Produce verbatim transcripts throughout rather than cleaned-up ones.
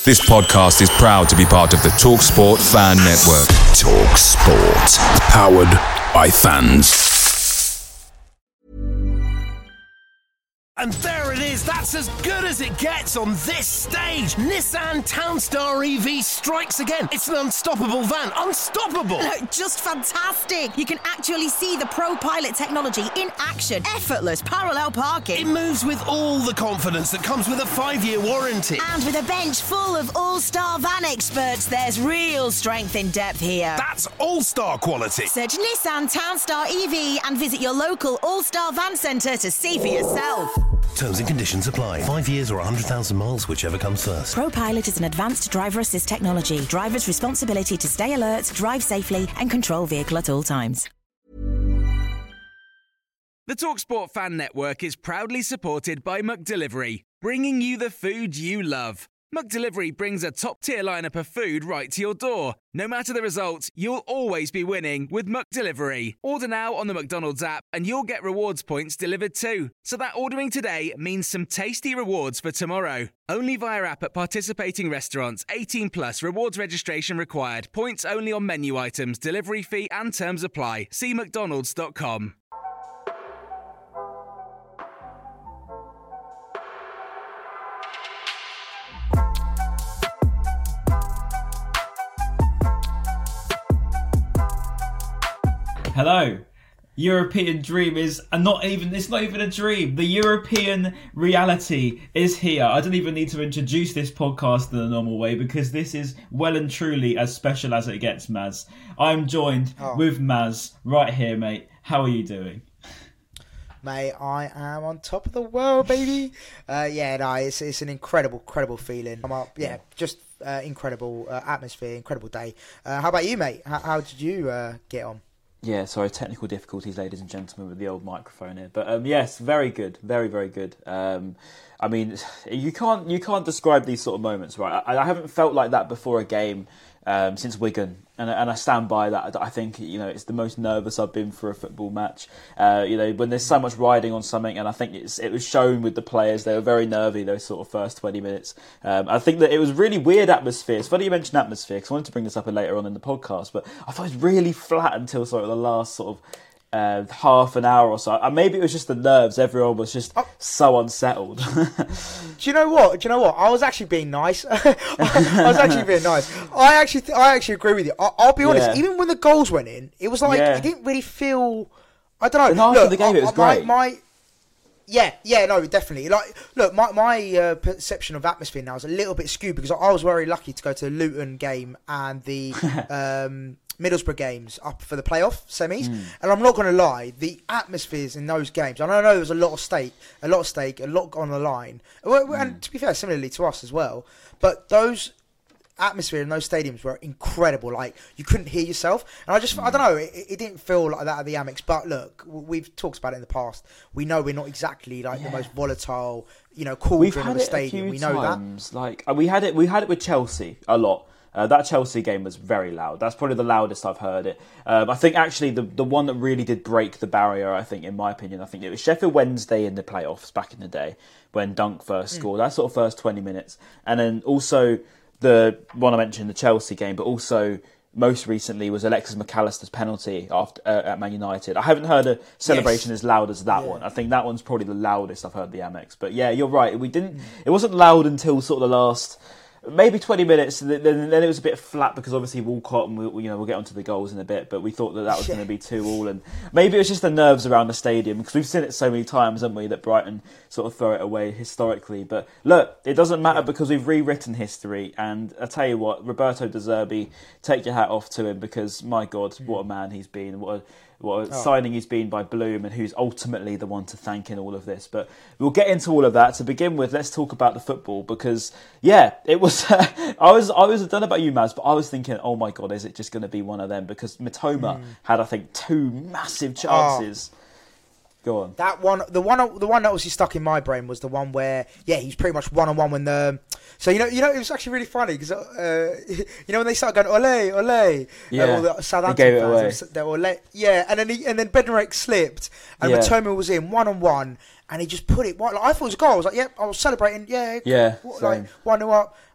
This podcast is proud to be part of the TalkSport Fan Network. TalkSport. Powered by fans. And there it is, that's as good as it gets on this stage. Nissan Townstar E V strikes again. It's an unstoppable van, unstoppable. Look, just fantastic. You can actually see the ProPilot technology in action. Effortless parallel parking. It moves with all the confidence that comes with a five-year warranty. And with a bench full of all-star van experts, there's real strength in depth here. That's all-star quality. Search Nissan Townstar E V and visit your local all-star van centre to see for yourself. Terms and conditions apply. Five years or one hundred thousand miles, whichever comes first. ProPilot is an advanced driver assist technology. Driver's responsibility to stay alert, drive safely and control vehicle at all times. The TalkSport Fan Network is proudly supported by McDelivery, bringing you the food you love. McDelivery brings a top-tier lineup of food right to your door. No matter the result, you'll always be winning with McDelivery. Order now on the McDonald's app and you'll get rewards points delivered too. So that ordering today means some tasty rewards for tomorrow. Only via app at participating restaurants. eighteen plus, rewards registration required. Points only on menu items, delivery fee and terms apply. See mcdonalds dot com. Hello. European dream is and not even it's not even a dream. The European reality is here. I don't even need to introduce this podcast in the normal way because this is well and truly as special as it gets, Maz. I'm joined oh. with Maz right here, mate. How are you doing? Mate, I am on top of the world, baby. Uh, yeah, no, it's it's an incredible, incredible feeling. I'm up, yeah, just uh, incredible uh, atmosphere, incredible day. Uh, how about you, mate? How, how did you uh, get on? Yeah, sorry, technical difficulties, ladies and gentlemen, with the old microphone here. But um, yes, very good, very, very good. Um, I mean, you can't you can't describe these sort of moments, right? I, I haven't felt like that before a game um, since Wigan, and and I stand by that. I think you know it's the most nervous I've been for a football match. Uh, you know, when there's so much riding on something, and I think it's it was shown with the players. They were very nervy those sort of first twenty minutes. Um, I think that it was really weird atmosphere. It's funny you mentioned atmosphere because I wanted to bring this up later on in the podcast, but I thought it was really flat until sort of the last sort of. Uh, half an hour or so. And maybe it was just the nerves. Everyone was just oh. so unsettled. Do you know what? Do you know what? I was actually being nice. I was actually being nice. I actually, th- I actually agree with you. I- I'll be honest. Yeah. Even when the goals went in, it was like yeah. it didn't really feel. I don't know. And after look, the game, I, it was my, great. My, yeah, yeah, no, definitely. Like, look, my my uh, perception of atmosphere now is a little bit skewed because I was very lucky to go to the Luton game and the. um, Middlesbrough games up for the playoff semis, mm. and I'm not going to lie, the atmospheres in those games, and I know there was a lot of stake, a lot of stake, a lot on the line, and mm. to be fair, similarly to us as well, but those atmosphere in those stadiums were incredible. Like, you couldn't hear yourself, and I just, mm. I don't know, it, it didn't feel like that at the Amex, but look, we've talked about it in the past. We know we're not exactly like yeah. the most volatile, you know, cauldron of a stadium. We know times. that. Like, we had it, we had it with Chelsea a lot. Uh, that Chelsea game was very loud. That's probably the loudest I've heard it. Um, I think actually the the one that really did break the barrier, I think, in my opinion, I think it was Sheffield Wednesday in the playoffs back in the day when Dunk first scored. Mm. That sort of first twenty minutes. And then also the one I mentioned, the Chelsea game, but also most recently was Alexis McAllister's penalty after uh, at Man United. I haven't heard a celebration yes. as loud as that yeah. one. I think that one's probably the loudest I've heard at the Amex. But yeah, you're right. We didn't. Mm. It wasn't loud until sort of the last. Maybe twenty minutes, then, then it was a bit flat because obviously Walcott, and we, you know, we'll get onto the goals in a bit, but we thought that that was yeah. going to be two all, and maybe it was just the nerves around the stadium because we've seen it so many times, haven't we, that Brighton sort of throw it away historically. But look, it doesn't matter because we've rewritten history, and I tell you what, Roberto De Zerbi, take your hat off to him because my God, what a man he's been, what a what a oh. signing he's been by Bloom, and who's ultimately the one to thank in all of this. But we'll get into all of that. To begin with, let's talk about the football because, yeah, it was. Uh, I was, I was. I don't know about you, Maz, but I was thinking, oh my God, is it just going to be one of them? Because Mitoma mm. had, I think, two massive chances. Oh. Go on. That one, the one, the one that was stuck in my brain was the one where, yeah, he's pretty much one on one when the. So you know, you know, it was actually really funny because, uh, you know, when they started going ole ole, yeah, uh, all the Southampton fans, they were ole, yeah, and then he, and then Bednarek slipped, and yeah. Mitoma was in one on one, and he just put it. Like, I thought it was a goal. I was like, yep, yeah, I was celebrating, yeah, yeah, like one nil up.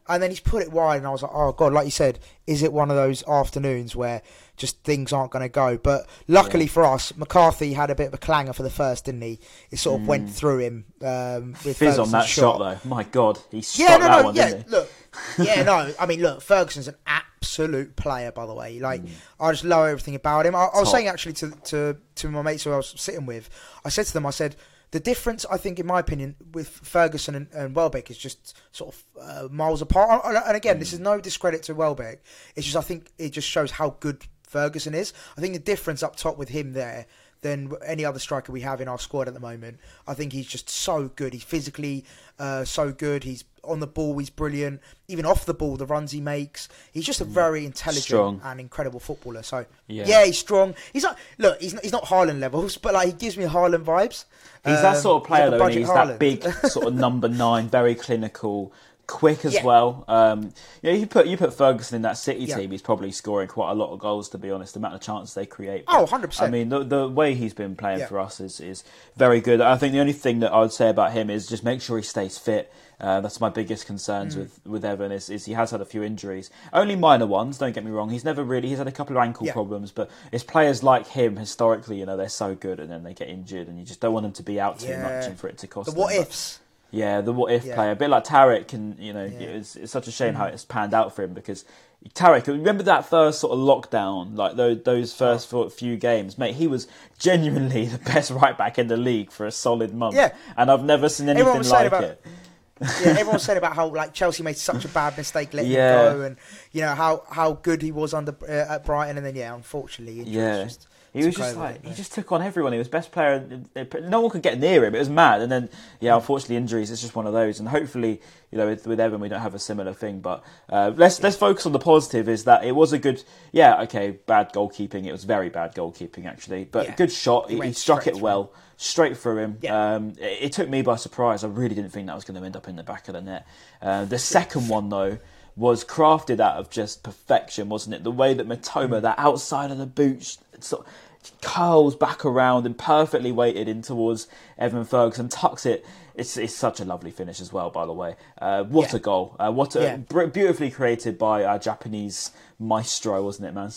and then he's put it wide, and I was like, oh God, like you said, is it one of those afternoons where just things aren't going to go? But luckily yeah. for us, McCarthy had a bit of a clanger for the first, didn't he? It sort of mm. went through him. Um, with Fizz on that shot. shot though. My God, he struck yeah, no, that no, one, yeah, didn't he? Look, yeah, no, I mean, look, Ferguson's an absolute player, by the way. Like, mm. I just love everything about him. I, I was saying actually to, to to my mates who I was sitting with, I said to them, I said, the difference, I think, in my opinion, with Ferguson and, and Welbeck is just sort of uh, miles apart. And again, mm. this is no discredit to Welbeck. It's just, I think it just shows how good Ferguson is. I think the difference up top with him there than any other striker we have in our squad at the moment, I think he's just so good. He's physically uh, so good. He's on the ball, he's brilliant. Even off the ball, the runs he makes. He's just a very intelligent strong. and incredible footballer. So, yeah. yeah, he's strong. He's not, look, he's not, he's not Haaland levels, but like he gives me Haaland vibes. He's um, that sort of player, like though, and he's Haaland. that big sort of number nine, very clinical, quick as yeah. well. Um, you know, you put you put Ferguson in that City yeah. team, he's probably scoring quite a lot of goals, to be honest, the amount of chances they create. But, oh, one hundred percent. I mean, the, the way he's been playing yeah. for us is, is very good. I think the only thing that I would say about him is just make sure he stays fit. Uh, that's my biggest concerns mm. with, with Evan is, is he has had a few injuries. Only minor ones, don't get me wrong. He's never really, he's had a couple of ankle yeah. problems, but it's players like him, historically, you know, they're so good and then they get injured and you just don't want them to be out too yeah. much and for it to cost the them. what But, ifs. yeah, the what if yeah. player. A bit like Tarek, and you know, Yeah. it's, it's such a shame mm. how it's panned out for him because Tarek, remember that first sort of lockdown, like those, those first oh. few games, mate, he was genuinely the best right back in the league for a solid month. Yeah. And I've never seen anything like about- it. yeah, everyone said about how like Chelsea made such a bad mistake letting yeah. him go, and you know how, how good he was under uh, at Brighton, and then yeah, unfortunately, yeah, just he was just like it, he just took on everyone. He was best player. No one could get near him. It was mad. And then yeah, unfortunately, injuries. It's just one of those. And hopefully, you know, with, with Evan, we don't have a similar thing. But uh, let's yeah. let's focus on the positive. Is that it was a good, yeah, okay, bad goalkeeping. It was very bad goalkeeping actually, but yeah. good shot. He, he struck it well. Him. Straight through him. Yeah. Um, it, it took me by surprise. I really didn't think that was going to end up in the back of the net. Uh, the second one, though, was crafted out of just perfection, wasn't it? The way that Matoma, that outside of the boot, sort of curls back around and perfectly weighted in towards Evan Ferguson, tucks it. It's it's such a lovely finish as well, by the way. Uh, what yeah. a goal. Uh, what a, yeah. beautifully created by our Japanese maestro, wasn't it, man?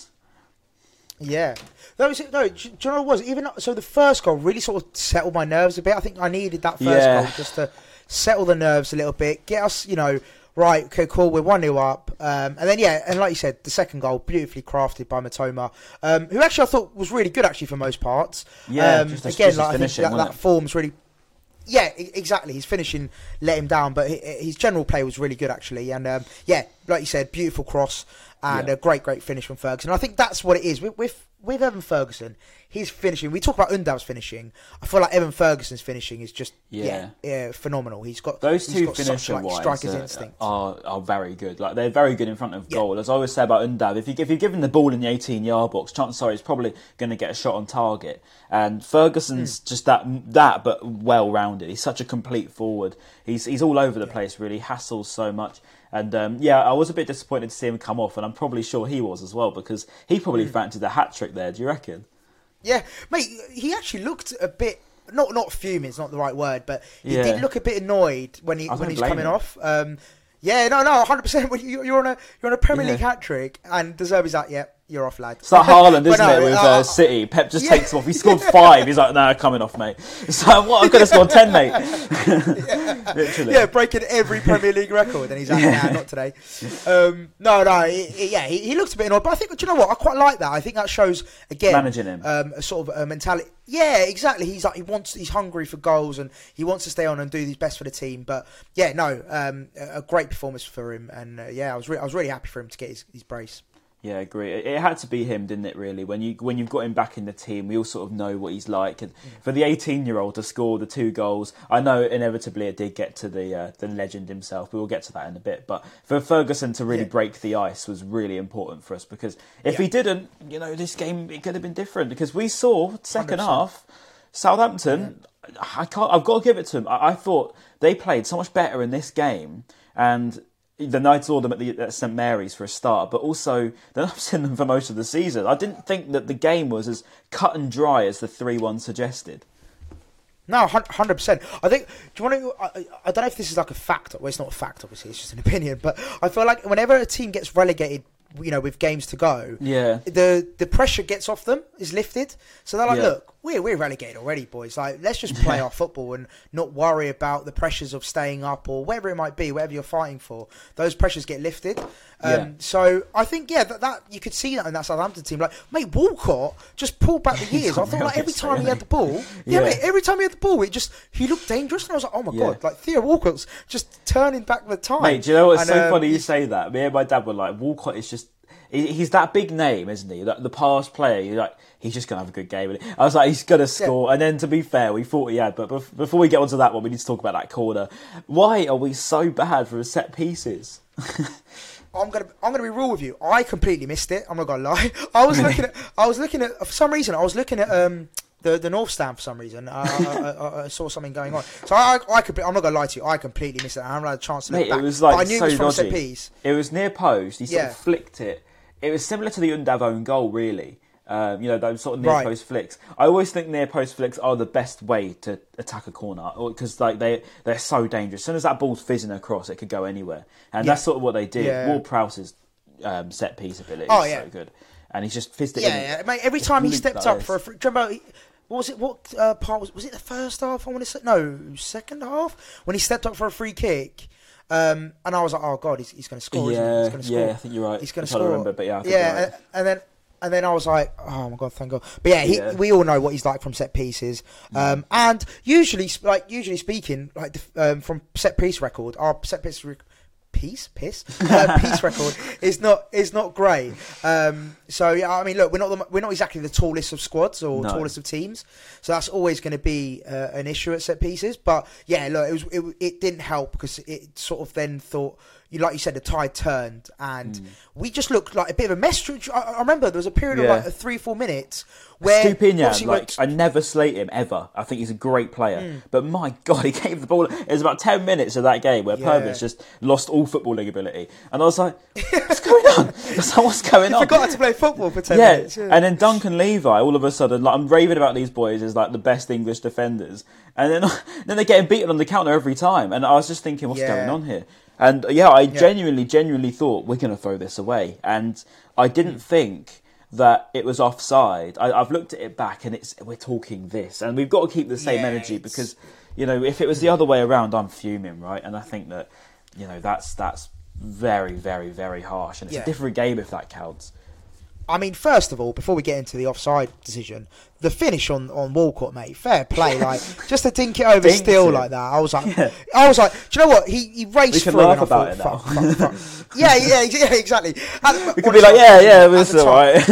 Yeah, that was it. No, do you know what it was? Even so, the first goal really sort of settled my nerves a bit. I think I needed that first yeah. goal just to settle the nerves a little bit, get us, you know, right. Okay, cool. We're one nil up, um, and then yeah, and like you said, the second goal beautifully crafted by Matoma, um, who actually I thought was really good actually for most parts. Yeah, um, just a, again, just like I think that, that form's really. Yeah, exactly. His finishing let him down, but his general play was really good actually. And um, yeah, like you said, beautiful cross and yeah. a great, great finish from Ferguson. I think that's what it is with with, with Evan Ferguson. His finishing. We talk about Undav's finishing. I feel like Evan Ferguson's finishing is just yeah, yeah, yeah phenomenal. He's got those he's two got finisher such, like, wise striker's are, instinct. Are, are very good. Like they're very good in front of yeah. goal. As I always say about Undav, if you if you're given the ball in the eighteen yard box, chances are he's probably going to get a shot on target. And Ferguson's mm. just that that, but well rounded. He's such a complete forward. He's he's all over the yeah. place. Really hassles so much. And um, yeah, I was a bit disappointed to see him come off, and I'm probably sure he was as well because he probably mm. fancied a hat trick there. Do you reckon? Yeah, mate, he actually looked a bit not not fuming. It's not the right word, but he yeah. did look a bit annoyed when he when he's coming him. off. Um, yeah, no, no, one hundred percent. When you, you're on a you're on a Premier yeah. League hat trick, and De Zerbi's like, yeah, you're off, lad. It's like Haaland, isn't no, it, with uh, uh, City? Pep just yeah. takes him off. He scored five. He's like, nah, coming off, mate. It's like, what? I've got to score ten, mate. yeah. Literally. Yeah, breaking every Premier League record, and he's like, yeah. nah, not today. Um, no, no, he, he, yeah, he, he looked a bit annoyed, but I think, do you know what? I quite like that. I think that shows again managing him, um, a sort of a mentality. Yeah, exactly. He's like he wants, he's hungry for goals, and he wants to stay on and do his best for the team. But yeah, no, um, a great performance for him, and uh, yeah, I was re- I was really happy for him to get his, his brace. Yeah, I agree. It, it had to be him, didn't it? Really, when you when you've got him back in the team, we all sort of know what he's like. And mm. for the eighteen-year-old to score the two goals, I know inevitably it did get to the uh, the legend himself. We will get to that in a bit. But for Ferguson to really yeah. break the ice was really important for us because if yeah. he didn't, you know, this game it could have been different. Because we saw second one hundred percent. Half, Southampton. Yeah. I can't. I've got to give it to them. I, I thought they played so much better in this game and. Then I saw them at, the, at St Mary's for a start, but also then I've seen them for most of the season. I didn't think that the game was as cut and dry as the three one suggested. No, one hundred percent. I think, do you want to, I, I don't know if this is like a fact, well, it's not a fact, obviously, it's just an opinion, but I feel like whenever a team gets relegated, you know, with games to go, yeah, the the pressure gets off them, is lifted. So they're like, yeah. look, we're we're relegated already, boys. Like, let's just play our football and not worry about the pressures of staying up or whatever it might be, whatever you're fighting for. Those pressures get lifted. Um, yeah. So I think, yeah, that, that you could see that in that Southampton team. Like, mate, Walcott just pulled back the years. I thought, like, every time he had the ball, yeah, yeah. mate, every time he had the ball, it just he looked dangerous, and I was like, oh my yeah. god, like Theo Walcott's just turning back the time. Mate, do you know what's and, so um, funny you say that? Me and my dad were like, Walcott is just. He's that big name, isn't he? Like the past player, you're like, he's just going to have a good game. I was like, he's going to score. Yeah. And then, to be fair, we thought he had. But before we get onto that one, we need to talk about that corner. Why are we so bad for set pieces? I'm gonna, I'm gonna be real with you. I completely missed it. I'm not gonna lie. I was looking at, I was looking at, for some reason, I was looking at um, the the North Stand for some reason. I, I, I, I saw something going on. So I, I could, I'm not gonna lie to you. I completely missed it. I haven't had a chance to look Mate, back. it was like but I knew so it was from dodgy. set piece. It was near post. He sort Yeah. of flicked it. It was similar to the Undav own goal, really. Um, you know, those sort of near Right. post flicks. I always think near post flicks are the best way to attack a corner because like they they're so dangerous. As soon as that ball's fizzing across, it could go anywhere, and Yeah. that's sort of what they did. Yeah. Ward-Prowse's um, set piece ability Oh, is yeah. so good, and he's just fizzed it Yeah, in. yeah, mate. Every time he Looped stepped like up this. for a, free, do you remember? What was it? What uh, part was? Was it the first half? I want to say no, second half when he stepped up for a free kick. Um, and I was like, oh god, he's, he's going to score. isn't he? Yeah, He's going to score. yeah, I think you're right. He's going I'm to trying score. to remember, but yeah, I think yeah, you're right. and, and then and then I was like, oh my god, thank God. But yeah, he, Yeah. we all know what he's like from set pieces. Um, and usually, like usually speaking, like the, um, from set piece record, our set piece. Rec- Piece, piss, uh, piece record is not is not great. Um, so yeah, I mean, look, we're not the, we're not exactly the tallest of squads or No. tallest of teams, so that's always going to be uh, an issue at set pieces. But yeah, look, it was it, it didn't help because it sort of then thought. You like you said, the tide turned, and mm. we just looked like a bit of a mess. I, I remember there was a period yeah. of like three, four minutes where Stupinian, like went... I never slate him ever. I think he's a great player, mm. but my God, he gave the ball. It was about ten minutes of that game where yeah. Purvis just lost all footballing ability, and I was like, "What's going on? That's not what's going you on." Forgot how to play football for ten yeah. minutes. Yeah, and then Duncan Levi, all of a sudden, like I'm raving about these boys as like the best English defenders, and then then they're getting beaten on the counter every time, and I was just thinking, what's yeah. going on here? And yeah, I yeah. genuinely, genuinely thought we're going to throw this away. And I didn't mm. think that it was offside. I, I've looked at it back and it's we're talking this. And we've got to keep the same yeah, energy it's... because, you know, if it was the other way around, I'm fuming, right? And I think that, you know, that's that's very, very, very harsh. And it's yeah. a different game if that counts. I mean, first of all, before we get into the offside decision, the finish on, on Walcott, mate, fair play. Like just to dink it over Dinked still it. like that. I was like, yeah. I was like, do you know what? He he raced we can through. laugh and I about thought, it now. fuck, fuck, fuck. yeah, yeah, yeah, exactly. At, we could be like, yeah, yeah, it was all right.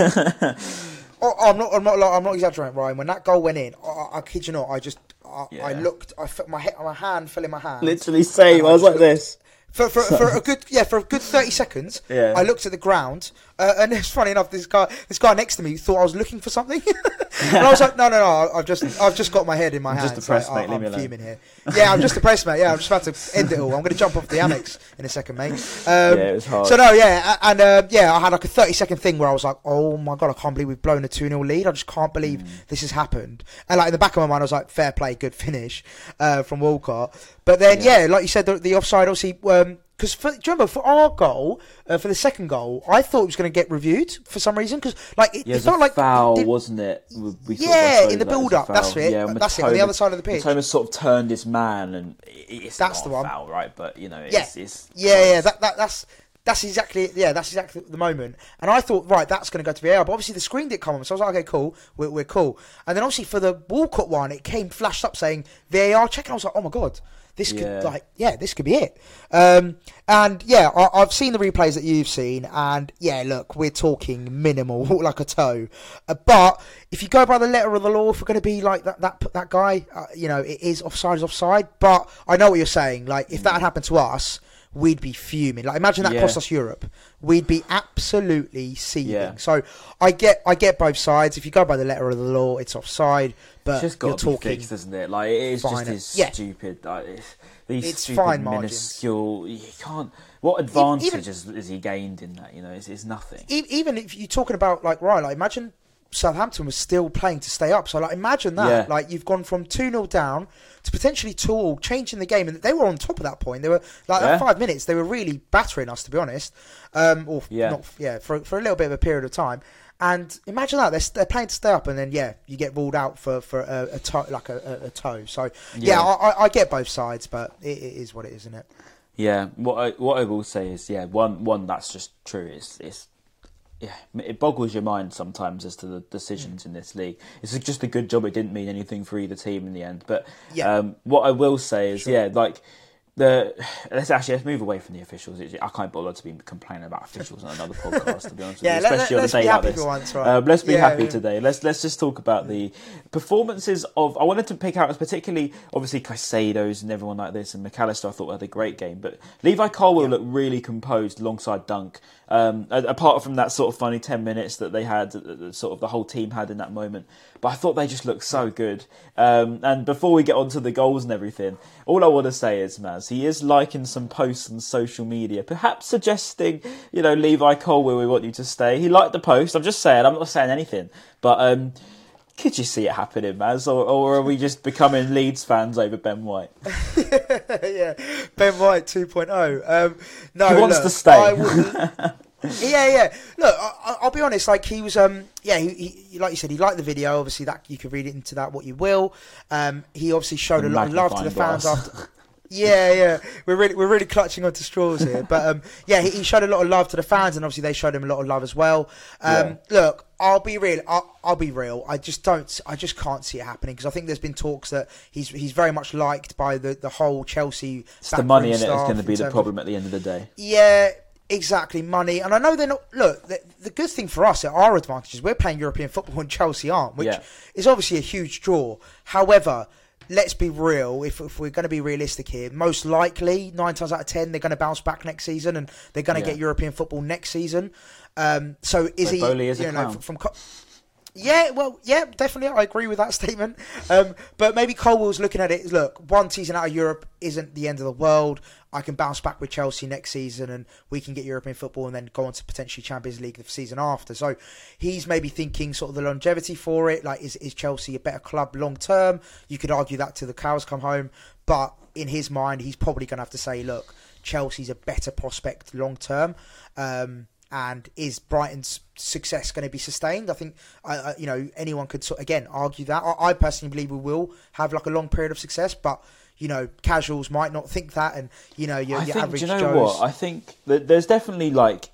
oh, I'm not, I'm not, I'm not exaggerating, Ryan. When that goal went in, I, I kid you not, I just, I, yeah. I looked, I felt my head, my hand fell in my hand. Literally same. I was like this. For, for, for a good yeah for a good thirty seconds, yeah. I looked at the ground, uh, and it's funny enough. This guy this guy next to me thought I was looking for something, and I was like, no, no, no. I've just I've just got my head in my I'm hands. Just depressed, so mate. I, I'm leave me fuming here. Yeah, I'm just depressed, mate. Yeah, I'm just about to end it all. I'm going to jump off the Amex in a second, mate. Um, yeah, it was hard. So no, yeah, and uh, yeah, I had like a thirty second thing where I was like, oh my god, I can't believe we've blown a two nil lead. I just can't believe mm. this has happened. And like in the back of my mind, I was like, fair play, good finish uh, from Walcott. But then yeah. yeah, like you said, the, the offside obviously. Um, Because do you remember for our goal, uh, for the second goal, I thought it was going to get reviewed for some reason because like it, yeah, it felt like foul, did, wasn't it? We yeah, in the build-up, that's it. Yeah, that's Matoma, it on the other side of the pitch. Matoma sort of turned his man, and it's that's not the a one. foul, right? But you know, it's, yeah, it's yeah, yeah. That, that that's that's exactly yeah, that's exactly the moment. And I thought, right, that's going to go to V A R, but obviously the screen didn't come on, so I was like, okay, cool, we're, we're cool. And then obviously for the Walcott one, it came flashed up saying V A R check, and I was like, oh my god. This could yeah. like yeah, this could be it. Um, and yeah, I, I've seen the replays that you've seen, and yeah, look, we're talking minimal, like a toe. Uh, but if you go by the letter of the law, if we're going to be like that that that guy, uh, you know, it is offside is offside. But I know what you're saying. Like if that had happened to us, we'd be fuming. Like imagine that yeah. cost us Europe. We'd be absolutely seething. Yeah. So I get I get both sides. If you go by the letter of the law, it's offside. But it's just got to be fixed, isn't it? Like it is fine. just yeah. stupid. Like, it's, these it's stupid fine minuscule. You can't. What advantage even, has, has he gained in that? You know, it's, it's nothing. Even if you're talking about like right, like imagine Southampton was still playing to stay up. So like, imagine that. Yeah. Like you've gone from two nil down to potentially two all, changing the game, and they were on top at that point. They were like Yeah. at five minutes. They were really battering us, to be honest. Um, or Yeah. not, yeah, for for a little bit of a period of time. And imagine that they're, they're playing to stay up, and then yeah, you get ruled out for for a, a toe, like a, a, a toe. So yeah, Yeah. I, I, I get both sides, but it, it is what it is, isn't it? Yeah, what I what I will say is, yeah, one one that's just true. It's it's yeah, it boggles your mind sometimes as to the decisions in this league. It's just a good job it didn't mean anything for either team in the end. But Yeah. um, what I will say is, Sure. yeah, like the let's actually let's move away from the officials. It, I can't bother to be complaining about officials on another podcast, to be honest with Yeah, you, let- especially let- on a let's day be like happy this. for once, right? Um, let's be Yeah, happy yeah. today. Let's let's just talk about the performances of. I wanted to pick out particularly, obviously, Caicedo's and everyone like this, and McAllister. I thought had a great game, but Levi Colwill Yeah. looked really composed alongside Dunk. Um, a- apart from that sort of funny ten minutes that they had, uh, uh, sort of the whole team had in that moment. But I thought they just looked so good. Um, and before we get on to the goals and everything, all I want to say is, Maz, he is liking some posts on social media, perhaps suggesting, you know, Levi Colwill, we want you to stay. He liked the post. I'm just saying, I'm not saying anything. But um, could you see it happening, Maz? Or, or are we just becoming Leeds fans over Ben White? Yeah, Ben White two point oh. Um, no, He wants look, to stay. I wouldn't- yeah, yeah. Look, I, I'll be honest. Like he was, um, yeah, he, he, like you said, he liked the video. Obviously, that you can read it into that what you will. Um, he obviously showed a lot of love to the Magnifying fans glass. after. Yeah, yeah, we're really we're really clutching onto straws here, but um, yeah, he, he showed a lot of love to the fans, and obviously they showed him a lot of love as well. Um, Look, I'll be real. I'll, I'll be real. I just don't. I just can't see it happening because I think there's been talks that he's he's very much liked by the, the whole Chelsea. It's the money in it is staff going to be in the terms problem of- at the end of the day. Yeah, exactly. Money, and I know they're not. Look, the, the good thing for us, at our advantage, is we're playing European football and Chelsea aren't, which Yeah. is obviously a huge draw. However, let's be real. If, if we're going to be realistic here, most likely nine times out of ten they're going to bounce back next season and they're going to Yeah. get European football next season. Um, so is So he? Bowley is a you know, clown. from. Co- Yeah, well, yeah, definitely. I agree with that statement. Um, but maybe Colwell's looking at it as, look, one season out of Europe isn't the end of the world. I can bounce back with Chelsea next season and we can get European football and then go on to potentially Champions League the season after. So he's maybe thinking sort of the longevity for it. Like, is, is Chelsea a better club long term? You could argue that till the cows come home. But in his mind, he's probably going to have to say, look, Chelsea's a better prospect long term. Um, And is Brighton's success going to be sustained? I think, uh, you know, anyone could sort again argue that. I, I personally believe we will have like a long period of success, but you know, casuals might not think that, and you know, your, I your think, average do you know Joes. what? I think that there's definitely like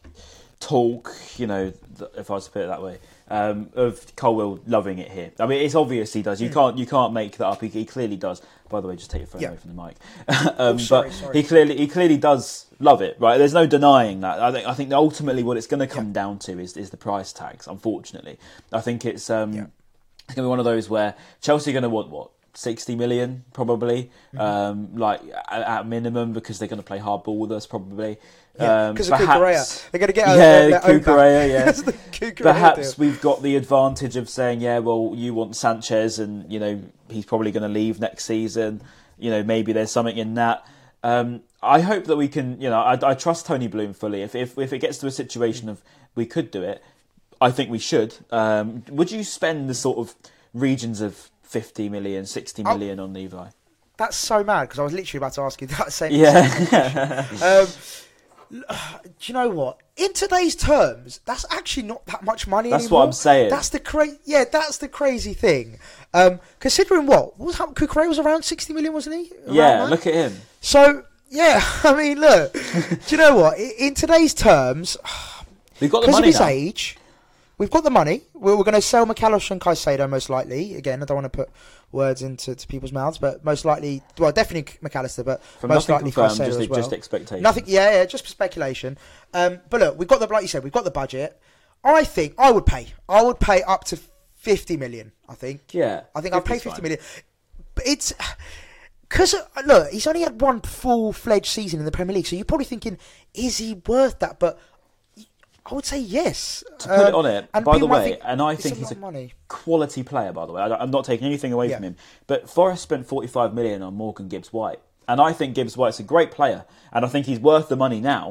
talk, you know, th- if I was to put it that way, um, of Colwill loving it here. I mean, it's obvious he does. You Mm. can't you can't make that up. He, he clearly does. By the way, just take your phone Yeah. away from the mic. um, Oh, sorry, but sorry. he clearly he clearly does love it, right? There's no denying that. I think I think ultimately what it's going to come Yeah. down to is is the price tags. Unfortunately, I think it's um, Yeah. it's going to be one of those where Chelsea are going to want what. sixty million probably, Mm-hmm. um, like at, at minimum, because they're going to play hardball with us probably. Yeah, Um, because of perhaps- Cucurella. They're going to get a, yeah, their own back. Cucurella, yeah. That's the Cucurella Perhaps deal. we've got the advantage of saying, yeah, well, you want Sanchez, and you know he's probably going to leave next season. You know, maybe there's something in that. Um, I hope that we can. You know, I, I trust Tony Bloom fully. If if if it gets to a situation of we could do it, I think we should. Um, would you spend the sort of regions of fifty million, sixty million on Levi? That's so mad because I was literally about to ask you that same. Yeah. um, do you know what? In today's terms, that's actually not that much money That's anymore. what I'm saying. That's the cra- Yeah, that's the crazy thing. Um, considering what? What was that? Cucurella was around sixty million, wasn't he? Around Yeah, that? look at him. So yeah, I mean, look. Do you know what? In, in today's terms, We've got the because of money his now. age, we've got the money. We're, we're going to sell McAllister and Caicedo most likely. Again, I don't want to put words into to people's mouths, but most likely, well, definitely McAllister, but From most nothing likely confirmed, Caicedo just, as well. just expectation. Nothing, yeah, yeah, just speculation. Um, but look, we've got the, like you said, we've got the budget. I think I would pay. I would pay up to fifty million. I think. Yeah, I think I'd pay fifty's fifty fine. million. But it's because look, he's only had one full-fledged season in the Premier League, so you're probably thinking, is he worth that? But I would say yes. To put it Um, on it, and by the people might way, think and I it's think a he's lot a of money. quality player, by the way. I, I'm not taking anything away Yeah. from him. But Forest spent forty-five million on Morgan Gibbs-White. And I think Gibbs-White's a great player. And I think he's worth the money now.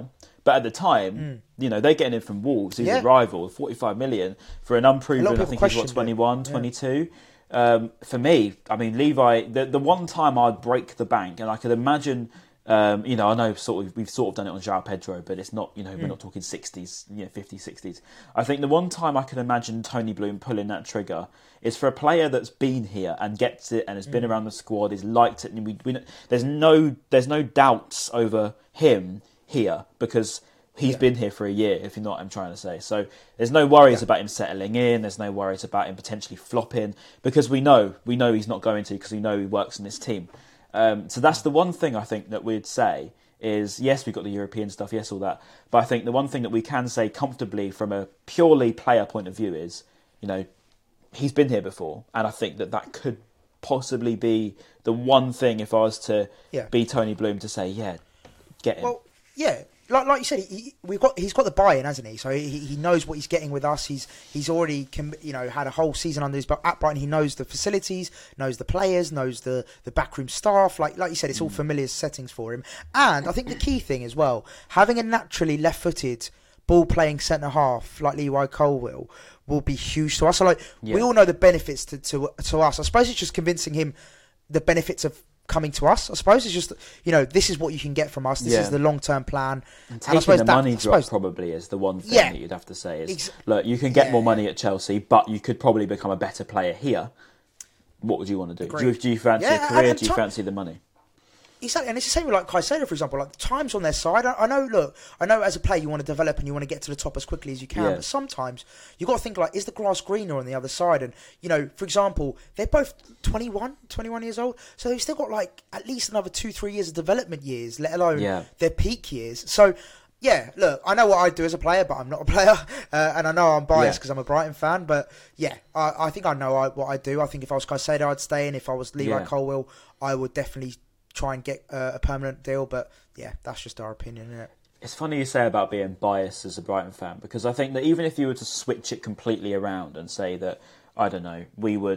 But at the time, mm. you know, they're getting him from Wolves, who's yeah. a rival, forty-five million for an unproven, I think he's what, twenty-one, twenty-two. Yeah. Um, for me, I mean, Levi, the, the one time I'd break the bank, and I could imagine, um, you know, I know sort of we've sort of done it on João Pedro, but it's not, you know, mm. we're not talking sixties, you know, fifties, sixties. I think the one time I can imagine Tony Bloom pulling that trigger is for a player that's been here and gets it and has mm. been around the squad, is liked it, and we, we there's no there's no doubts over him here because he's yeah. been here for a year, if you know what I'm trying to say. So there's no worries yeah. about him settling in. There's no worries about him potentially flopping because we know we know he's not going to because we know he works in this team. Um, so that's the one thing I think that we'd say is, yes, we've got the European stuff, yes, all that. But I think the one thing that we can say comfortably from a purely player point of view is, you know, he's been here before. And I think that that could possibly be the one thing if I was to yeah. be Tony Bloom to say, yeah, get him. Well, yeah, like like you said, he, we've got he's got the buy-in, hasn't he? So he, he knows what he's getting with us. He's he's already you know had a whole season under his belt at Brighton. He knows the facilities, knows the players, knows the, the backroom staff. Like like you said, it's all familiar settings for him. And I think the key thing as well, having a naturally left-footed ball-playing centre half like Levi Colwill will be huge to us. So like yeah. we all know the benefits to, to to us. I suppose it's just convincing him the benefits of coming to us. I suppose it's just, you know, this is what you can get from us. This yeah. is the long-term plan. And taking and I suppose the that, money drop probably is the one thing yeah. that you'd have to say is, Ex- look, you can get yeah. more money at Chelsea, but you could probably become a better player here. What would you want to do? Do you, do you fancy yeah, a career? And, and do you fancy the money? Exactly, and it's the same with like Caicedo, for example. Like the time's on their side. I, I know. Look, I know as a player you want to develop and you want to get to the top as quickly as you can. Yeah. But sometimes you got to think like, is the grass greener on the other side? And you know, for example, they're both twenty-one, twenty-one years old, so they've still got like at least another two, three years of development years, let alone yeah. their peak years. So. Yeah, look, I know what I do as a player, but I'm not a player, uh, and I know I'm biased because yeah. I'm a Brighton fan. But yeah, I, I think I know I, what I do. I think if I was Caicedo, I'd stay in. If I was Levi yeah. Colwill, I would definitely try and get uh, a permanent deal. But yeah, that's just our opinion, isn't it? It's funny you say about being biased as a Brighton fan, because I think that even if you were to switch it completely around and say that, I don't know, we were,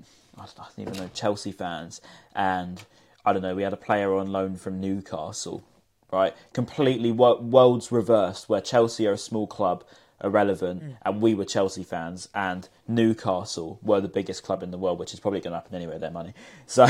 I don't even know, Chelsea fans, and I don't know, we had a player on loan from Newcastle. Right, completely worlds reversed, where Chelsea are a small club, irrelevant, mm. and we were Chelsea fans, and Newcastle were the biggest club in the world, which is probably going to happen anyway, their money. So,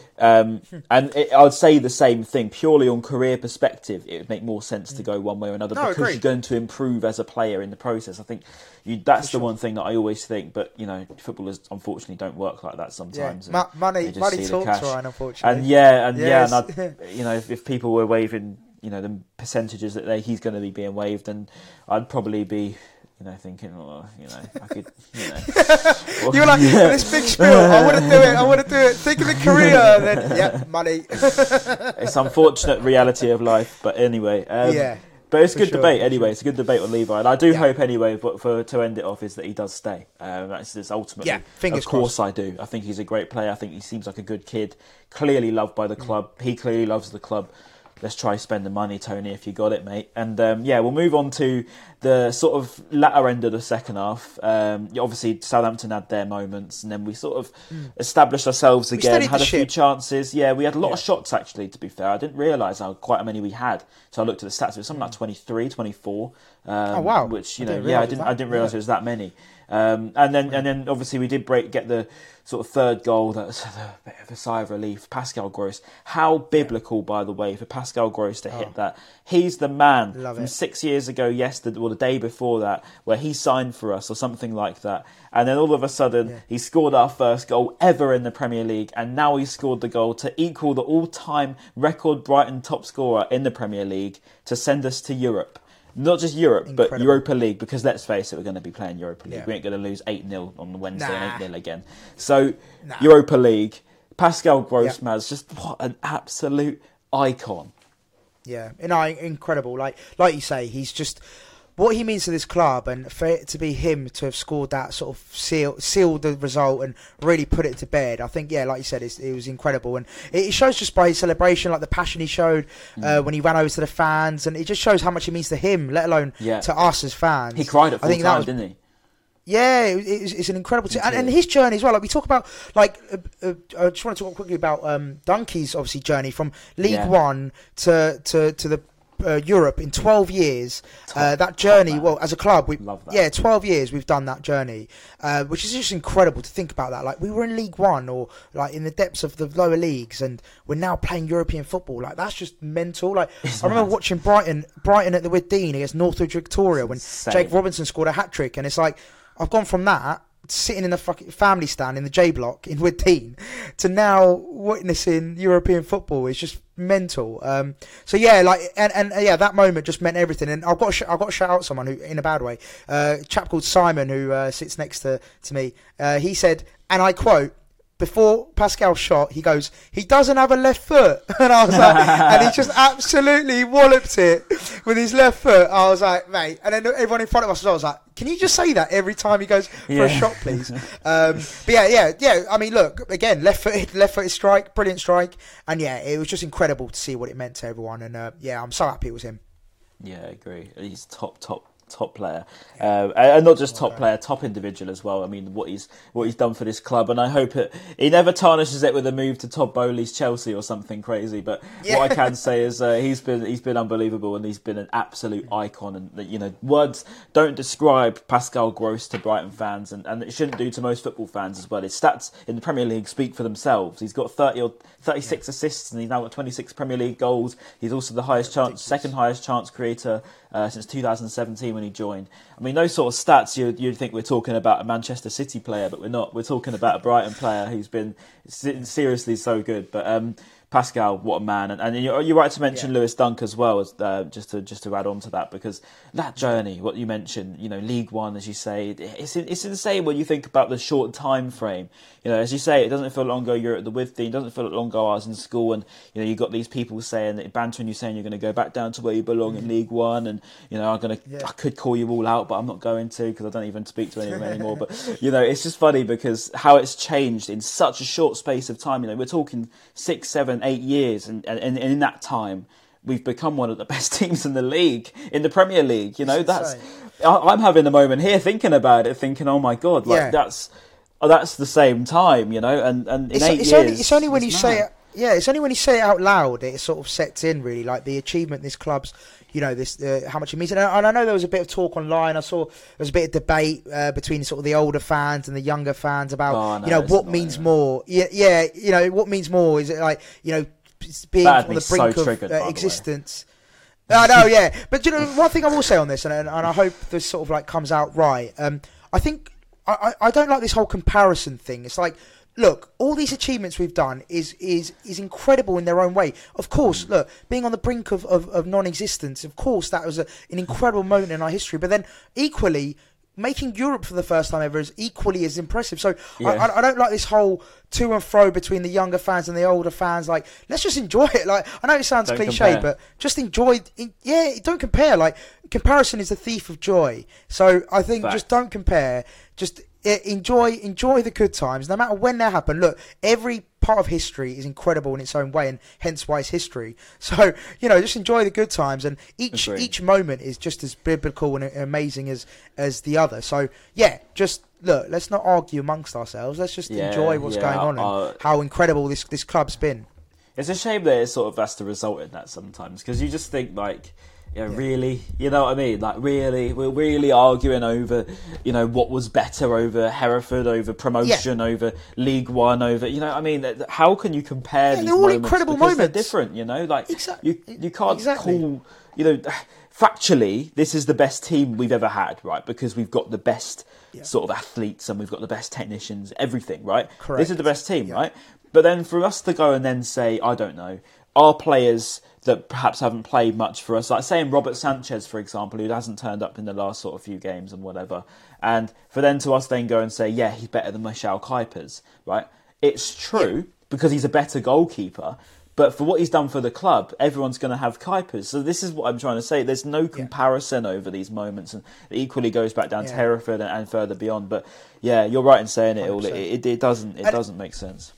um, and it, I would say the same thing, purely on career perspective, it would make more sense mm. to go one way or another, no, because you're going to improve as a player in the process. I think you, that's For the sure. one thing that I always think, but, you know, footballers unfortunately don't work like that sometimes. Yeah. Ma- money money talks, Ryan, unfortunately. And yeah, and yes. yeah, and I, you know, if, if people were waving, you know, the percentages that they, he's going to be being waived, and I'd probably be, you know, thinking, oh, you know, I could, you know. Well, You're like, yeah. this big spiel, I want to do it, I want to do it, think of the career, and then, yeah, money. It's unfortunate reality of life, but anyway. Um, yeah. But it's a good sure, debate anyway, sure. It's a good debate on Levi, and I do yeah. hope anyway, but for to end it off, is that he does stay. Um, that's, that's ultimately, yeah, fingers of course crossed. I do. I think he's a great player, I think he seems like a good kid, clearly loved by the club, mm. he clearly loves the club. Let's try spend the money, Tony, if you got it, mate. And um, yeah, we'll move on to the sort of latter end of the second half. Um, obviously, Southampton had their moments, and then we sort of mm. established ourselves again, had a ship. few chances. Yeah, we had a lot yeah. of shots, actually, to be fair. I didn't realise how quite how many we had. So I looked at the stats. It was something like twenty-three, twenty-four. Um, oh, wow. Which, you know, I yeah, I didn't, I didn't realise yeah. it was that many. Um, and then, and then, obviously, we did break, get the sort of third goal. That was a bit of a sigh of relief. Pascal Gross, how biblical, yeah. by the way, for Pascal Gross to oh. hit that. He's the man Love from it. six years ago, yesterday, or the day before that, where he signed for us or something like that. And then all of a sudden, yeah. he scored our first goal ever in the Premier League, and now he scored the goal to equal the all-time record Brighton top scorer in the Premier League to send us to Europe. Not just Europe, Incredible. but Europa League, because let's face it, we're going to be playing Europa League. Yeah. We ain't going to lose eight nil on the Wednesday nah. and eight nil again. So, nah. Europa League, Pascal Gross, yeah. just what an absolute icon. Yeah, you know, incredible. Like, like you say, he's just what he means to this club, and for it to be him to have scored that sort of seal, sealed the result and really put it to bed. I think, yeah, like you said, it's, it was incredible, and it, it shows just by his celebration, like the passion he showed uh, mm. when he ran over to the fans, and it just shows how much it means to him, let alone yeah. to us as fans. He cried at full time, was, didn't he? Yeah, it, it's, it's an incredible thing. And, and his journey as well. Like we talk about, like, uh, uh, I just want to talk quickly about um, Dunkey's obviously journey from League yeah. One to, to, to the uh, Europe in twelve years. Top, uh, that journey, well, as a club, we love that. Yeah, twelve years we've done that journey, uh, which is just incredible to think about that. Like we were in League One or like in the depths of the lower leagues, and we're now playing European football. Like that's just mental. Like it's I remember mad. watching Brighton, Brighton at the Withdean against Northwich Victoria when Same. Jake Robinson scored a hat trick, and it's like I've gone from that. Sitting in the fucking family stand in the J Block in Withdean to now witnessing European football is just mental. Um, so yeah, like and, and uh, yeah, that moment just meant everything. And I've got to sh- I've got to shout out someone who, in a bad way, uh, a chap called Simon who uh, sits next to to me. Uh, he said, and I quote, before Pascal shot, he goes, he doesn't have a left foot. And I was like, and he just absolutely walloped it with his left foot. I was like, mate. And then everyone in front of us, I was like, can you just say that every time he goes for yeah. a shot, please? Um, but yeah, yeah, yeah. I mean, look, again, left footed, left footed strike, brilliant strike. And yeah, it was just incredible to see what it meant to everyone. And uh, yeah, I'm so happy it was him. Yeah, I agree. He's top, top. top player, uh, and not just top player, top individual as well. I mean, what he's what he's done for this club, and I hope it, he never tarnishes it with a move to Todd Bowley's Chelsea or something crazy. But yeah. what I can say is uh, he's been he's been unbelievable, and he's been an absolute icon. And you know, words don't describe Pascal Gross to Brighton fans, and, and it shouldn't do to most football fans as well. His stats in the Premier League speak for themselves. He's got thirty or thirty-six yeah. assists, and he's now got twenty-six Premier League goals. He's also the highest chance, second highest chance creator uh, since two thousand seventeen when he joined. I mean, those sort of stats, you'd, you'd think we're talking about a Manchester City player, but we're not. We're talking about a Brighton player who's been seriously so good. But um, Pascal, what a man. And, and you're, you're right to mention yeah. Lewis Dunk as well, as, uh, just to just to add on to that, because that journey, what you mentioned, you know, League One, as you say, it's it's insane when you think about the short time frame. You know, as you say, it doesn't feel long ago you're at the Withdean, it doesn't feel long ago I was in school, and you know, you got these people saying, bantering you, saying you're going to go back down to where you belong in League One, and you know, I'm going to, yeah. I could call you all out, but I'm not going to because I don't even speak to anyone anymore. But you know, it's just funny because how it's changed in such a short space of time. You know, we're talking six, seven, eight years, and and, and in that time, we've become one of the best teams in the league, in the Premier League. You know, that's I'm having a moment here thinking about it, thinking, oh my god, like yeah. that's. Oh, that's the same time, you know, and, and in it's, eight it's years... Only, it's only when you mad. say it... Yeah, it's only when you say it out loud it sort of sets in, really, like the achievement this club's, you know, this uh, how much it means. And I, and I know there was a bit of talk online. I saw there was a bit of debate uh, between sort of the older fans and the younger fans about, oh, no, you know, what means yeah. more. Yeah, yeah, you know, what means more? Is it like, you know, being That'd on be the brink so of triggered, uh, existence... I know, yeah. But, you know, one thing I will say on this, and, and I hope this sort of like comes out right, um, I think... I, I don't like this whole comparison thing. It's like, look, all these achievements we've done is is is incredible in their own way. Of course, look, being on the brink of, of, of non-existence, of course, that was a, an incredible moment in our history. But then, equally, making Europe for the first time ever is equally as impressive. So yeah. I, I don't like this whole to and fro between the younger fans and the older fans. Like, let's just enjoy it. Like, I know it sounds don't cliche, compare. But just enjoy. Yeah, don't compare. Like, comparison is the thief of joy. So I think Fact. just don't compare. Just enjoy enjoy the good times, no matter when they happen. Look, every part of history is incredible in its own way, and hence why it's history. So, you know, just enjoy the good times, and each Agreed. each moment is just as biblical and amazing as as the other. So, yeah, just look, let's not argue amongst ourselves. Let's just yeah, enjoy what's yeah, going on uh, and how incredible this this club's been. It's a shame that it sort of has to result in that sometimes, because you just think like. Yeah, yeah, really, you know what I mean? Like, really, we're really arguing over, you know, what was better over Hereford, over promotion, yeah. over League One, over, you know what I mean? How can you compare yeah, these they're all moments? Incredible because moments. They're different, you know? Like, exactly. you, you can't exactly. call, you know, factually, this is the best team we've ever had, right? Because we've got the best yeah. sort of athletes and we've got the best technicians, everything, right? Correct. This is the best team, yeah. right? But then for us to go and then say, I don't know, our players that perhaps haven't played much for us, like saying Robert Sanchez, for example, who hasn't turned up in the last sort of few games and whatever, and for them to us then go and say, yeah, he's better than Michel Kuipers, right? It's true, yeah. because he's a better goalkeeper, but for what he's done for the club, everyone's going to have Kuipers. So this is what I'm trying to say. There's no comparison yeah. over these moments, and it equally goes back down yeah. to Hereford and, and further beyond. But yeah, you're right in saying it all. It, it, it doesn't it and doesn't make sense.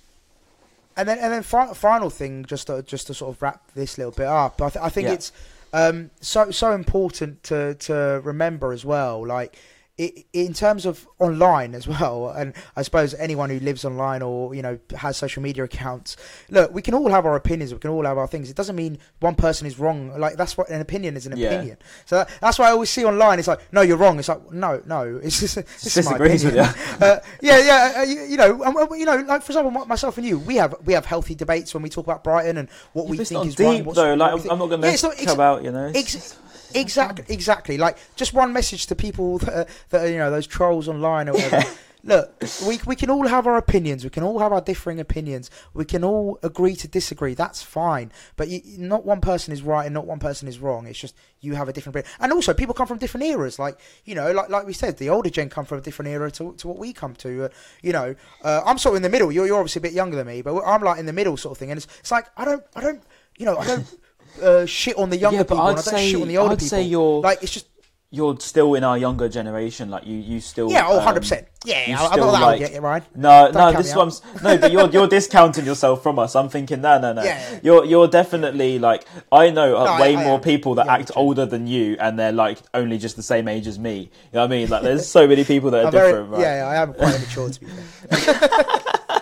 And then, and then, fi- final thing, just to, just to sort of wrap this little bit up. I, th- I think yeah. it's um, so so important to to remember as well. Like, it, in terms of online as well, and I suppose anyone who lives online or, you know, has social media accounts, look, we can all have our opinions, we can all have our things. It doesn't mean one person is wrong. Like, that's what an opinion is, an Yeah. opinion. So that, that's why I always see online, it's like, no, you're wrong. It's like, no, no, it's just, this is my Disagrees opinion. with you. uh, yeah, yeah, uh, you, you know, um, uh, you know, like, for example, myself and you, we have we have healthy debates when we talk about Brighton and what we It's think not is right. deep what's- though. what Like we think- I'm not going to Yeah, it's not- come out, you know. Ex- exactly, exactly. Like, just one message to people that are, that are, you know, those trolls online or whatever. Look, we we can all have our opinions. We can all have our differing opinions. We can all agree to disagree. That's fine. But you, not one person is right and not one person is wrong. It's just you have a different opinion. And also, people come from different eras. Like, you know, like like we said, the older gen come from a different era to to what we come to. Uh, you know, uh, I'm sort of in the middle. You're you're obviously a bit younger than me, but I'm like in the middle sort of thing. And it's it's like I don't I don't you know I don't uh, shit on the younger Yeah, but people. I'd And I don't say- shit on the older I'd people. say you're- like it's just. You're still in our younger generation. Like you, you still. Yeah, oh, um, one hundred percent. Yeah, you I'm still, not that like- old yet, Ryan. No, Don't no, count this me is what I'm. out. s- No, but you're you're discounting yourself from us. I'm thinking, no, no, no. Yeah. You're you're definitely like I know uh, No, I- way I more am. people that Yeah, act me too. older than you, and they're like only just the same age as me. You know what I mean? Like there's so many people that are I'm very, different. Right? yeah, I am quite immature to be fair.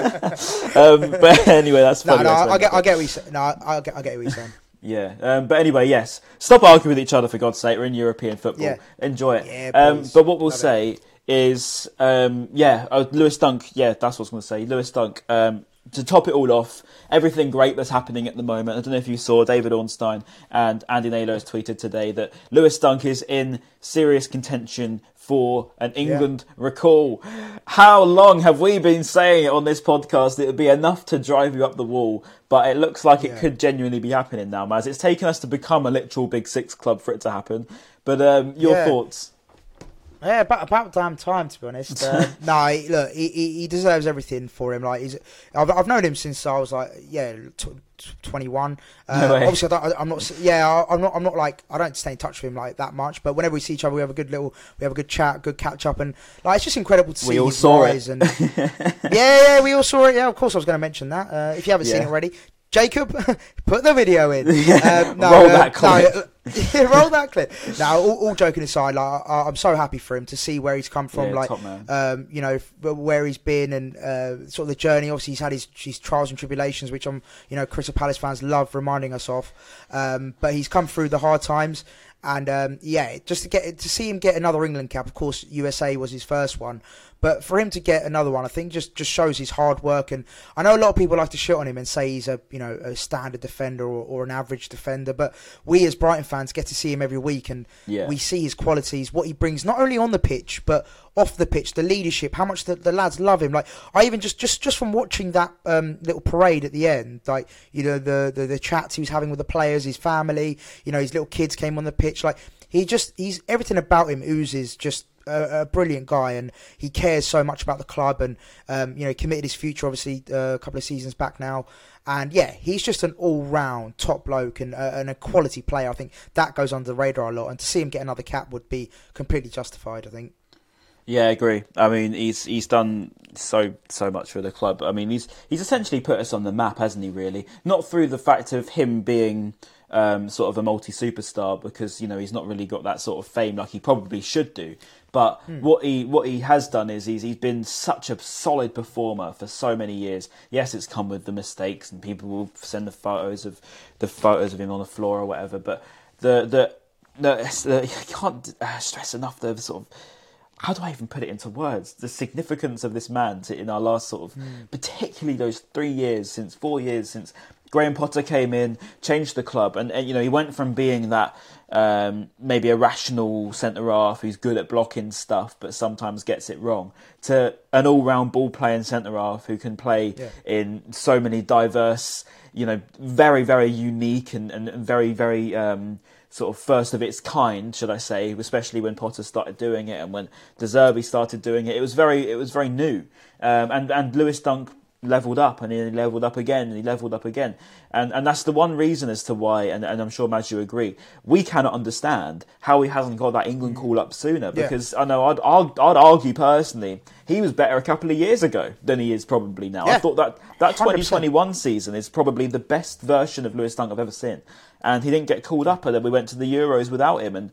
Um, but anyway, that's No, funny. no, that's I, I funny. get, I get what you say. No, I, I get, I get what you're saying. Yeah, um, but anyway, yes. Stop arguing with each other, for God's sake. We're in European football. Yeah. Enjoy it. Yeah, um, boys. but what we'll Love say is, um, yeah, uh, Lewis Dunk. Yeah, that's what I was going to say. Lewis Dunk. Um, to top it all off, everything great that's happening at the moment. I don't know if you saw David Ornstein and Andy Naylor has tweeted today that Lewis Dunk is in serious contention for an England recall. How long have we been saying it on this podcast? It would be enough to drive you up the wall, but it looks like it Yeah. could genuinely be happening now, Maz. It's taken us to become a literal Big Six club for it to happen. But um, your Yeah. thoughts? Yeah, about about damn time, to be honest. Uh, no, he, look, he, he he deserves everything for him. Like, he's, I've I've known him since I was like, yeah, t- twenty-one. Uh, No way. obviously, I don't, I, I'm not. Yeah, I, I'm not. I'm not like I don't stay in touch with him like that much. But whenever we see each other, we have a good little, we have a good chat, good catch up, and like it's just incredible to see We all his saw it. rise. And yeah, yeah, we all saw it. Yeah, of course, I was going to mention that. Uh, if you haven't seen Yeah. it already. Jacob, put the video in. Um, no, Roll uh, that clip. No, yeah, roll that clip. Now, all, all joking aside, like I, I'm so happy for him to see where he's come from, Yeah, like top man. um, you know, f- where he's been and uh, sort of the journey. Obviously, he's had his, his trials and tribulations, which I'm, you know, Crystal Palace fans love reminding us of. Um, but he's come through the hard times, and um, yeah, just to get to see him get another England cap. Of course, U S A was his first one. But for him to get another one, I think just, just shows his hard work. And I know a lot of people like to shit on him and say he's a you know a standard defender or, or an average defender. But we as Brighton fans get to see him every week, and Yeah. we see his qualities, what he brings, not only on the pitch but off the pitch, the leadership, how much the, the lads love him. Like I even just just, just from watching that um, little parade at the end, like you know the, the the chats he was having with the players, his family, you know his little kids came on the pitch. Like he just he's everything about him oozes just. A, a brilliant guy, and he cares so much about the club, and um, you know, committed his future obviously uh, a couple of seasons back now, and yeah, he's just an all-round top bloke and, uh, and a quality player. I think that goes under the radar a lot, and to see him get another cap would be completely justified, I think. Yeah, I agree. I mean, he's he's done so so much for the club. I mean, he's he's essentially put us on the map, hasn't he? Really, not through the fact of him being um, sort of a multi-superstar, because you know he's not really got that sort of fame like he probably should do. But Hmm. what he what he has done is he's he's been such a solid performer for so many years. Yes, it's come with the mistakes, and people will send the photos of the photos of him on the floor or whatever. But the the the, the I can't uh, stress enough the sort of. How do I even put it into words? The significance of this man to, in our last sort of, Mm. particularly those three years since, four years since Graham Potter came in, changed the club, and, and you know he went from being that um, maybe a rational centre half who's good at blocking stuff but sometimes gets it wrong, to an all-round ball-playing centre half who can play Yeah. in so many diverse, you know, very very unique and, and, and very very. Um, sort of first of its kind, should I say, especially when Potter started doing it and when De Zerbi started doing it. It was very, it was very new. Um, and, and Lewis Dunk levelled up, and he levelled up again, and he levelled up again. And and that's the one reason as to why, and, and I'm sure, Maz, you agree, we cannot understand how he hasn't got that England call up sooner. Because I know I'd, I'd, I'd argue personally, he was better a couple of years ago than he is probably now. Yeah. I thought that, that one hundred twenty percent. twenty-one season is probably the best version of Lewis Dunk I've ever seen. And he didn't get called up, and then we went to the Euros without him. And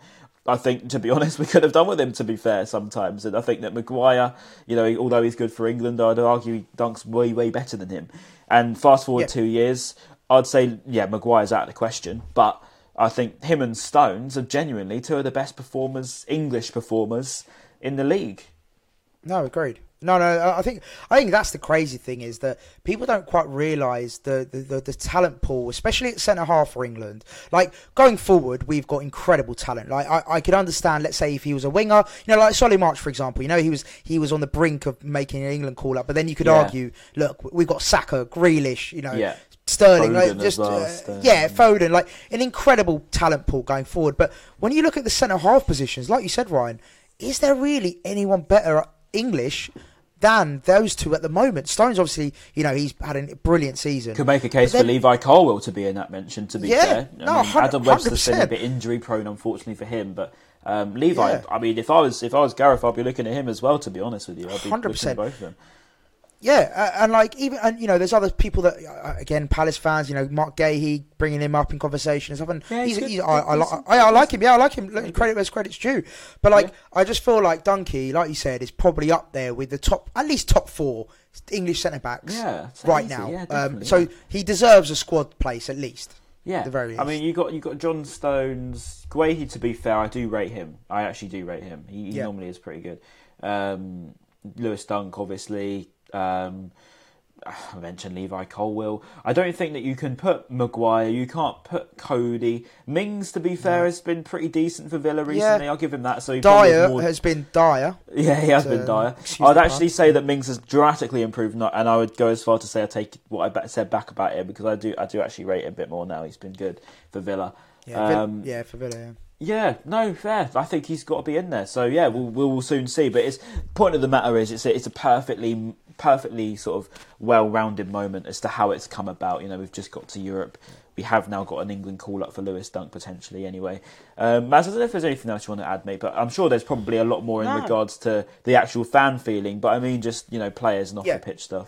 I think, to be honest, we could have done with him, to be fair, sometimes. And I think that Maguire, you know, although he's good for England, I'd argue Dunk's way, way better than him. And fast forward yeah. two years, I'd say, yeah, Maguire's out of the question. But I think him and Stones are genuinely two of the best performers, English performers, in the league. No, agreed. No, no, I think I think that's the crazy thing, is that people don't quite realise the, the, the, the talent pool, especially at centre half for England. Like, going forward, we've got incredible talent. Like, I, I could understand, let's say, if he was a winger, you know, like Solly March, for example, you know, he was he was on the brink of making an England call up, but then you could yeah. argue, look, we've got Saka, Grealish, you know, yeah. Sterling, like, just well, uh, Sterling. yeah, Foden, like an incredible talent pool going forward. But when you look at the centre half positions, like you said, Ryan, is there really anyone better at English than those two at the moment? Stones, obviously, you know, he's had a brilliant season. Could make a case then, for Levi Colwill to be in that mention, to be yeah, fair. I no, mean, Adam Webster's been a bit injury prone, unfortunately, for him. But um, Levi, yeah. I mean, if I was if I was Gareth, I'd be looking at him as well, to be honest with you. I'd be one hundred percent looking at both of them. Yeah, uh, and like even and you know, there's other people that uh, again, Palace fans. You know, Mark Gahey, bringing him up in conversation and stuff. And yeah, he's, he's, he's, I, I, I, I like him. Yeah, I like him. Credit where credit's due. But like, yeah. I just feel like Dunkey, like you said, is probably up there with the top, at least top four English centre backs. Yeah, right easy. now. Yeah, um, so yeah. he deserves a squad place at least. Yeah, at the very least. I mean, you got you got John Stones, Guehi. To be fair, I do rate him. I actually do rate him. He, he yeah. normally is pretty good. Um, Lewis Dunk, obviously. Um, I mentioned Levi Colwill. I don't think that you can put Maguire. You can't put Cody. Mings, to be fair, no. has been pretty decent for Villa recently. Yeah. I'll give him that. So Dyer more... has been dire. Yeah, he has to, been dire. I'd actually say that Mings has dramatically improved, not, and I would go as far to say I take what I said back about him, because I do I do actually rate him a bit more now. He's been good for Villa. Yeah, um, yeah for Villa, yeah. Yeah, no, fair. I think he's got to be in there. So yeah, we'll we'll soon see. But it's point of the matter is it's a, it's a perfectly perfectly sort of well-rounded moment as to how it's come about. You know, we've just got to Europe. We have now got an England call up for Lewis Dunk potentially. Anyway, um, Maz, I don't know if there's anything else you want to add, mate. But I'm sure there's probably a lot more in no. regards to the actual fan feeling. But I mean, just you know, players and off yeah. the pitch stuff.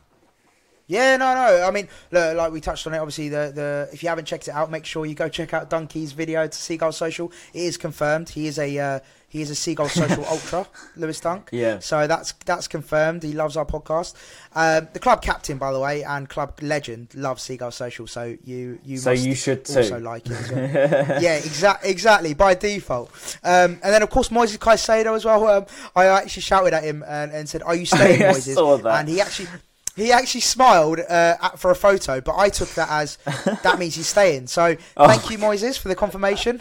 Yeah, no, no. I mean, look, like we touched on it, obviously, the, the if you haven't checked it out, make sure you go check out Dunkey's video to Seagull Social. It is confirmed. He is a uh, he is a Seagull Social ultra, Lewis Dunk. Yeah. So that's that's confirmed. He loves our podcast. Um, the club captain, by the way, and club legend loves Seagull Social. So you you so must you should also too. like it as well. yeah, exactly, exactly by default. Um, and then of course Moises Caicedo as well. Um, I actually shouted at him and, and said, "Are you staying, I Moises?" saw that. And he actually. He actually smiled uh, at, for a photo, but I took that as that means he's staying. So oh. thank you, Moises, for the confirmation.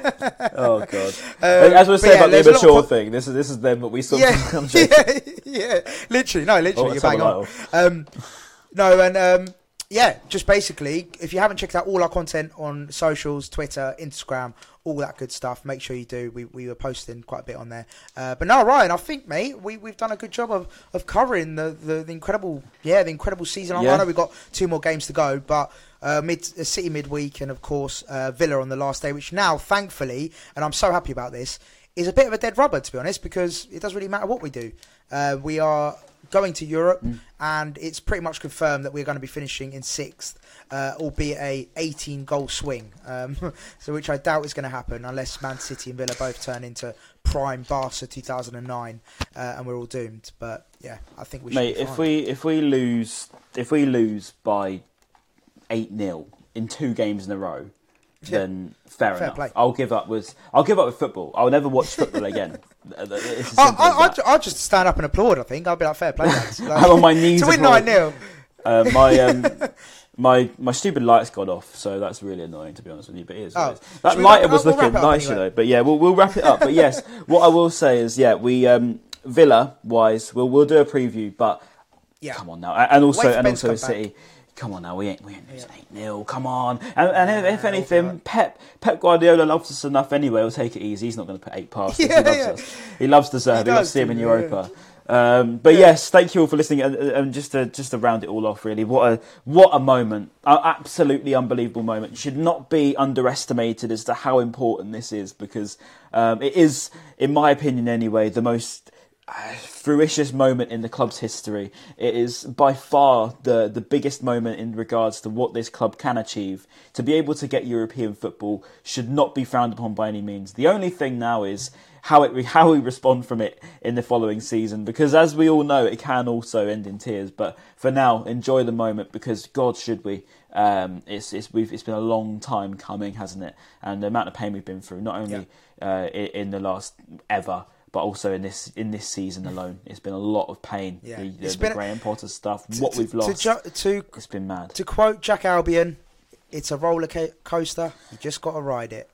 oh God! Um, As we were saying yeah, about the immature of... thing, this is this is them. But we saw. Yeah, yeah, yeah, literally, no, literally, oh, you're bang on. Um, no, and um, yeah, just basically, if you haven't checked out all our content on socials, Twitter, Instagram, all that good stuff, make sure you do. We we were posting quite a bit on there. Uh, but no, Ryan, I think, mate, we we've done a good job of, of covering the, the, the incredible yeah the incredible season. Yeah. I know we've got two more games to go, but uh, mid uh, City midweek and of course uh, Villa on the last day, which now thankfully, and I'm so happy about this, is a bit of a dead rubber, to be honest, because it doesn't really matter what we do. Uh, we are going to Europe, mm. and it's pretty much confirmed that we're going to be finishing in sixth, uh, albeit a eighteen goal swing. Um, so, which I doubt is going to happen unless Man City and Villa both turn into prime Barca two thousand nine, uh, and we're all doomed. But yeah, I think we should. Mate, be fine. if we if we lose if we lose by eight nil in two games in a row, yeah. then fair, fair enough. Play. I'll give up with I'll give up with football. I'll never watch football again. I, I, I'll, I'll just stand up and applaud. I think I'll be like, fair play, lads. Like, I'm on my knees to win nine nil. Uh, my um, my my stupid light's gone off, so that's really annoying, to be honest with you. But it is. Oh. It is. That lighter was we'll looking nice, anyway. you know. But yeah, we'll we'll wrap it up. But yes, what I will say is, yeah, we um, Villa wise, we'll we'll do a preview. But yeah. come on now, and also and also City. Back. Come on now, we ain't we ain't losing eight nil. Come on, and, and if, if anything, Pep Pep Guardiola loves us enough anyway. He'll take it easy. He's not going to put eight past us. Yeah, he loves yeah. us. He loves the Serb. He, he loves to see him in Europa. Yeah. Um, but yeah. yes, thank you all for listening. And, and just to just to round it all off, really, what a what a moment! An absolutely unbelievable moment. It should not be underestimated as to how important this is, because um, it is, in my opinion, anyway, the most fruitious moment in the club's history. It is by far the, the biggest moment in regards to what this club can achieve. To be able to get European football should not be frowned upon by any means. The only thing now is how it how we respond from it in the following season, because as we all know, it can also end in tears. But for now, enjoy the moment, because God, should we? Um, it's it's we've it's been a long time coming, hasn't it? And the amount of pain we've been through, not only yeah. uh, in, in the last ever, but also in this in this season alone, it's been a lot of pain. Yeah. The, the, it's the been Graham Potter stuff, to, what to, we've lost, to, to, it's been mad. To quote Jack Albion, it's a roller coaster. You just got to ride it.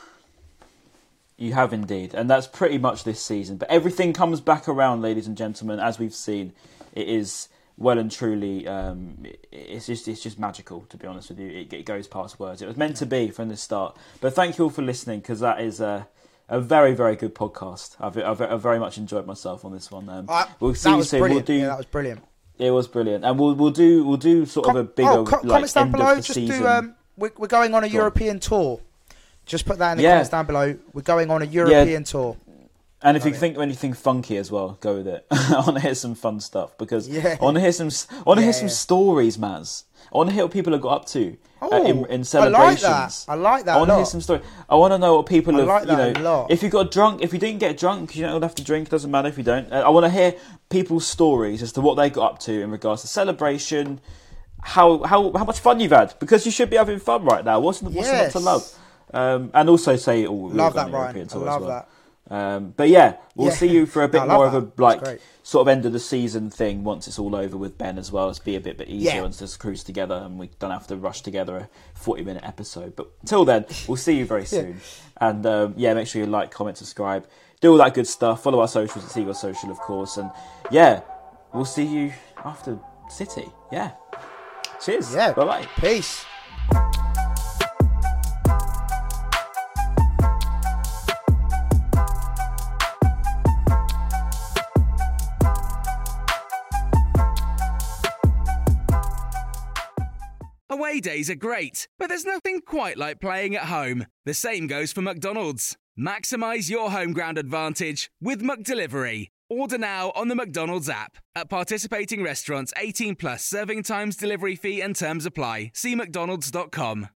You have indeed, and that's pretty much this season. But everything comes back around, ladies and gentlemen, as we've seen. It is well and truly, um, it's just it's just magical, to be honest with you. It, it goes past words. It was meant to be from the start. But thank you all for listening, because that is a, a very, very good podcast. I've, I've, I've very much enjoyed myself on this one. Um, uh, we'll see that you was soon. brilliant. We'll do, yeah, that was brilliant. It was brilliant, and we'll we'll do we'll do sort Com- of a bigger oh, co- like comments down end below. of the Just season. do. Um, we're, we're going on a Go European on. tour. Just put that in the Yeah. comments down below. We're going on a European Yeah. tour. And if you Love it. think of anything funky as well, go with it. I want to hear some fun stuff, because Yeah. I want to hear some. I want to Yeah, hear some yeah. stories, Maz. I want to hear what people have got up to uh, Oh, in, in I celebrations. like that. I like that I want a to hear lot. some story. I want to know what people I have. like you that know, a lot. if you got drunk, if you didn't get drunk, you don't have to drink. It doesn't matter if you don't. Uh, I want to hear people's stories as to what they got up to in regards to celebration. How how how much fun you've had, because you should be having fun right now. What's what's Yes. not to love? Um, and also say, oh, we're Love going that, on a Ryan. European I tour as love well. that. Um, but yeah, we'll Yeah. see you for a bit No, I love more of that. a That's like great. sort of end of the season thing once it's all over with Ben as well. Let's be a bit, bit easier Yeah. and just cruise together, and we don't have to rush together a forty minute episode. But until then, we'll see you very soon. And um, yeah, make sure you like, comment, subscribe, do all that good stuff. Follow our socials at Seagull Social, of course. And yeah, we'll see you after City. Yeah. Cheers. Yeah. Bye bye. Peace. Away days are great, but there's nothing quite like playing at home. The same goes for McDonald's. Maximise your home ground advantage with McDelivery. Order now on the McDonald's app. At participating restaurants, eighteen plus, serving times, delivery fee and terms apply. See mcdonalds dot com.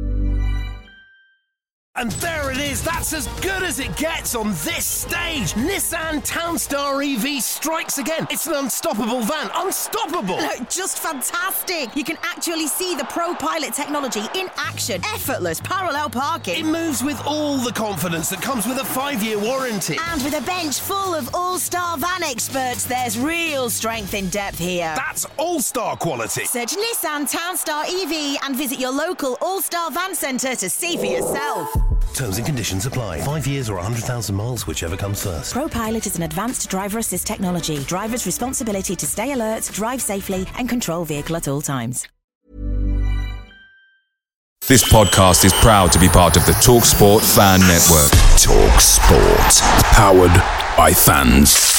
And there it is, that's as good as it gets on this stage. Nissan Townstar E V strikes again. It's an unstoppable van, unstoppable. Look, just fantastic. You can actually see the Pro Pilot technology in action. Effortless parallel It parking. moves with all the confidence that comes with a five-year warranty. And with a bench full of all-star van experts, there's real strength in depth here. That's all-star quality. Search Nissan Townstar E V and visit your local All-Star Van Centre to see for yourself. Terms and conditions apply. Five years or one hundred thousand miles, whichever comes first. ProPilot is an advanced driver assist technology. Driver's responsibility to stay alert, drive safely, and control vehicle at all times. This podcast is proud to be part of the TalkSport Fan Network. TalkSport. Powered by fans.